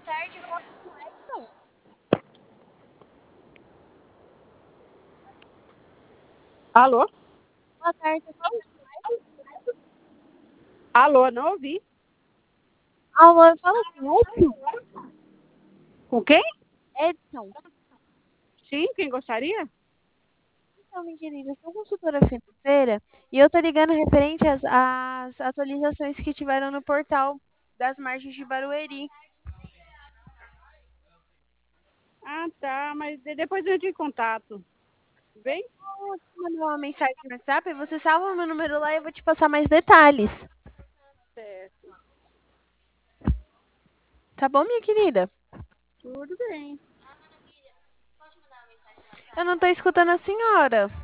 tarde, fala com o Edson. Alô? Boa tarde, eu falo com Alô, não ouvi. Alô, eu falo com o Edson. Com quem? Edson. Sim, quem gostaria? Então, minha querida, eu sou consultora financeira e eu tô ligando referente às atualizações que tiveram no portal das margens de Barueri. Ah, tá, mas depois eu entro em contato. Tudo bem? Eu vou te mandar uma mensagem no WhatsApp, você salva o meu número lá e eu vou te passar mais detalhes. Certo. Tá bom, minha querida? Tudo bem. Eu não tô escutando a senhora.